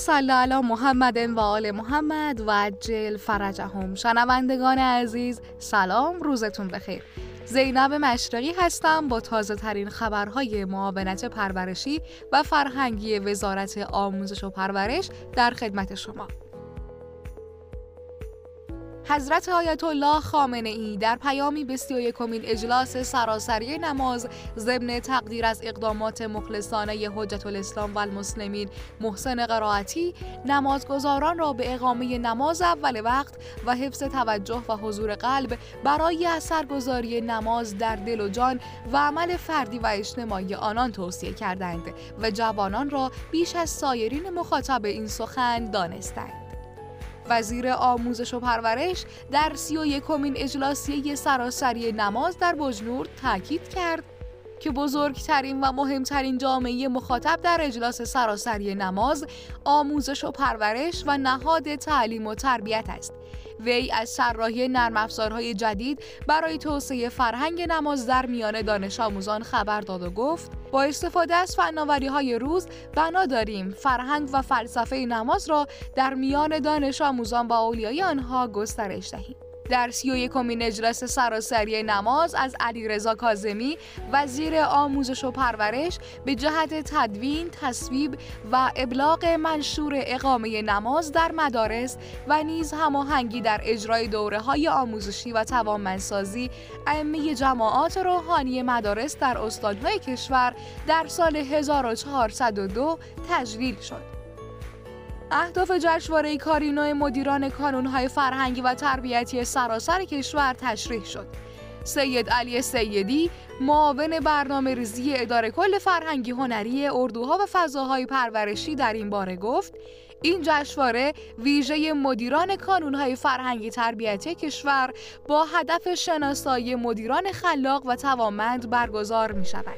صل علی محمد و آل محمد و عجل فرجهم. شنوندگان عزیز سلام، روزتون بخیر. زینب مشرقی هستم با تازه ترین خبرهای معاونت پرورشی و فرهنگی وزارت آموزش و پرورش در خدمت شما. حضرت آیت الله خامنه ای در پیامی به 31مین اجلاس سراسری نماز ضمن تقدیر از اقدامات مخلصانه حجت الاسلام و المسلمین محسن قرائتی نمازگزاران را به اقامه نماز اول وقت و حفظ توجه و حضور قلب برای اثرگذاری نماز در دل و جان و عمل فردی و اجتماعی آنان توصیه کردند و جوانان را بیش از سایرین مخاطب این سخن دانستند. وزیر آموزش و پرورش در 31مین اجلاسیه سراسری نماز در بجنورد تاکید کرد که بزرگترین و مهمترین جامعه مخاطب در اجلاس سراسری نماز آموزش و پرورش و نهاد تعلیم و تربیت است. وی از طراحی نرم افزارهای جدید برای توسعه فرهنگ نماز در میان دانش آموزان خبر داد و گفت با استفاده از فناوری‌های روز بنا داریم فرهنگ و فلسفه نماز را در میان دانش آموزان و اولیای آنها گسترش دهیم. در 31مین اجلاس سراسری نماز از علیرضا کاظمی وزیر آموزش و پرورش به جهت تدوین، تصویب و ابلاغ منشور اقامه نماز در مدارس و نیز هماهنگی در اجرای دوره‌های آموزشی و توانمندسازی ائمه جماعات روحانی مدارس در استان‌های کشور در سال 1402 تجلیل شد. اهداف جشنواره کارینو مدیران کانون‌های فرهنگی و تربیتی سراسر کشور تشریح شد. سید علی سیدی، معاون برنامه‌ریزی اداره کل فرهنگی هنری اردوها و فضاهای پرورشی در این باره گفت این جشنواره ویژه مدیران کانون‌های فرهنگی تربیتی کشور با هدف شناسایی مدیران خلاق و توانمند برگزار می‌شود.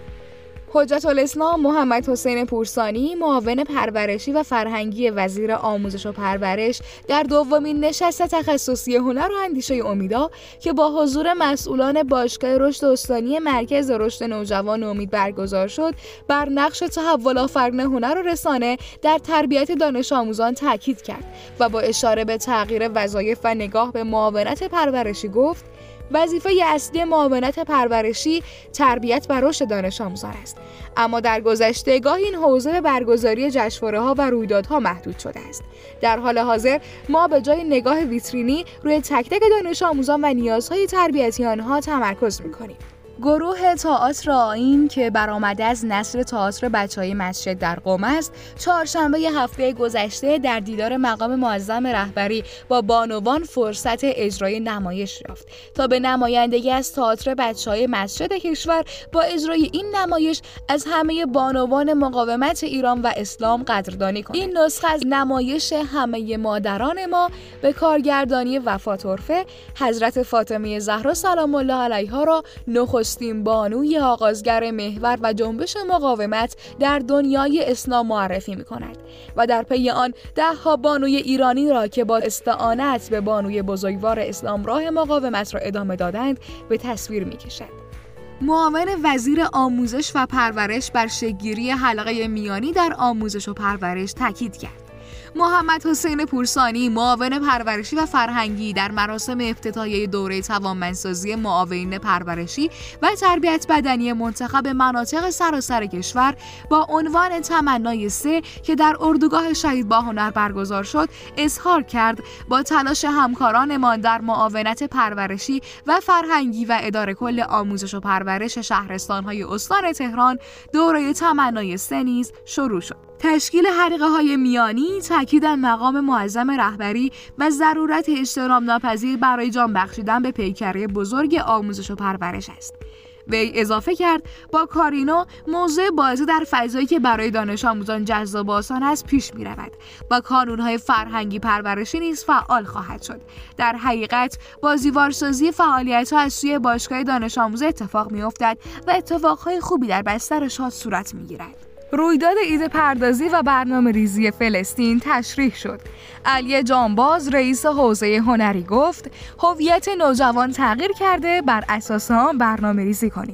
حجت الاسلام محمد حسین پورسانی، معاون پرورشی و فرهنگی وزیر آموزش و پرورش در دومین نشست تخصصی هنر و اندیشه امیدا که با حضور مسئولان باشگاه رشد استانی مرکز رشد نوجوان امید برگزار شد، بر نقش تحول آفرین هنر و رسانه در تربیت دانش آموزان تاکید کرد و با اشاره به تغییر وظایف و نگاه به معاونت پرورشی گفت وظیفه اصلی معاونت پرورشی تربیت و رشد دانش آموزان است، اما در گذشته گاهی این حوزه به برگزاری جشنواره‌ها و رویدادها محدود شده است. در حال حاضر ما به جای نگاه ویترینی روی تک تک دانش آموزان و نیازهای تربیتی آنها تمرکز می‌کنیم. گروه تئاتر آیین که برآمده از نسل تئاتر بچه‌های مسجد در قم است، چهارشنبه هفته گذشته در دیدار مقام معظم رهبری با بانوان فرصت اجرای نمایش یافت تا به نمایندگی از تئاتر بچه‌های مسجد کشور با اجرای این نمایش از همه بانوان مقاومت ایران و اسلام قدردانی کند. این نسخه از نمایش همه مادران ما به کارگردانی وفا طرفه حضرت فاطمه زهرا سلام الله علیها را نخستین بانوی آغازگر محور و جنبش مقاومت در دنیای اسلام معرفی می‌کند و در پی آن 10 بانوی ایرانی را که با استعانت به بانوی بزرگوار اسلام راه مقاومت را ادامه دادند به تصویر می‌کشد. معاون وزیر آموزش و پرورش بر شکل‌گیری حلقه میانی در آموزش و پرورش تاکید کرد. محمد حسین پورسانی، معاون پرورشی و فرهنگی در مراسم افتتاحیه دوره توانمندسازی معاونین پرورشی و تربیت بدنی منتخب مناطق سراسر کشور با عنوان تمنای 3 که در اردوگاه شهید باهنر برگزار شد، اظهار کرد با تلاش همکارانمان در معاونت پرورشی و فرهنگی و اداره کل آموزش و پرورش شهرستان‌های استان تهران، دوره تمنای 3 نیز شروع شد. تشکیل حلقه‌های میانی تاکید مقام معظم رهبری و ضرورت اجتناب ناپذیر برای جان بخشیدن به پیکره بزرگ آموزش و پرورش است. وی اضافه کرد با کارینو موضوع بازی در فضایی که برای دانش آموزان جذاب و آسان است پیش می رود و کانون‌های فرهنگی پرورشی نیز فعال خواهد شد. در حقیقت بازیوارسازی فعالیت‌ها از سوی باشگاه دانش آموز اتفاق می افتد و اتفاقهای خوبی در بستر شاد صورت می گیرد. رویداد ایده پردازی و برنامه ریزی فلسطین تشریح شد. علی جانباز رئیس حوزه هنری گفت هویت نوجوان تغییر کرده، بر اساس آن برنامه ریزی کنیم.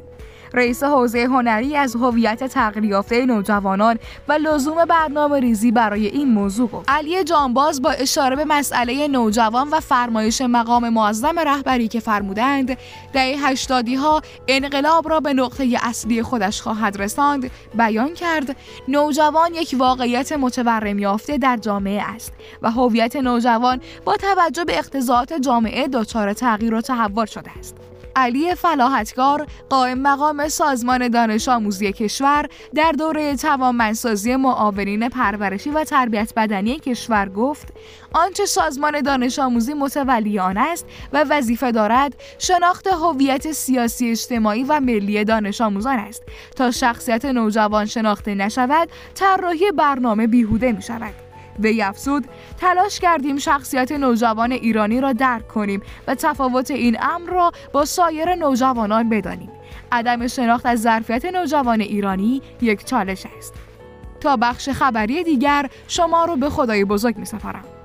رئیس حوزه هنری از هویت تغییر یافته نوجوانان و لزوم برنامه‌ریزی برای این موضوع گفت. علی جانباز با اشاره به مسئله نوجوان و فرمایش مقام معظم رهبری که فرمودند دهه 80 ها انقلاب را به نقطه اصلی خودش خواهد رساند، بیان کرد نوجوان یک واقعیت متورم یافته در جامعه است و هویت نوجوان با توجه به اقتضاعات جامعه دچار تغییر و تحول شده است. علی فلاحتگار، قائم مقام سازمان دانش آموزی کشور، در دوره توانمندسازی معاونین پرورشی و تربیت بدنی کشور گفت آنچه سازمان دانش آموزی متولی آن است و وظیفه دارد شناخت هویت سیاسی اجتماعی و ملی دانش آموزان است. تا شخصیت نوجوان شناخته نشود، طراحی برنامه بیهوده می شود. وی افزود تلاش کردیم شخصیت نوجوان ایرانی را درک کنیم و تفاوت این امر را با سایر نوجوانان بدانیم. عدم شناخت از ظرفیت نوجوان ایرانی یک چالش است. تا بخش خبری دیگر شما رو به خدای بزرگ می‌سپارم.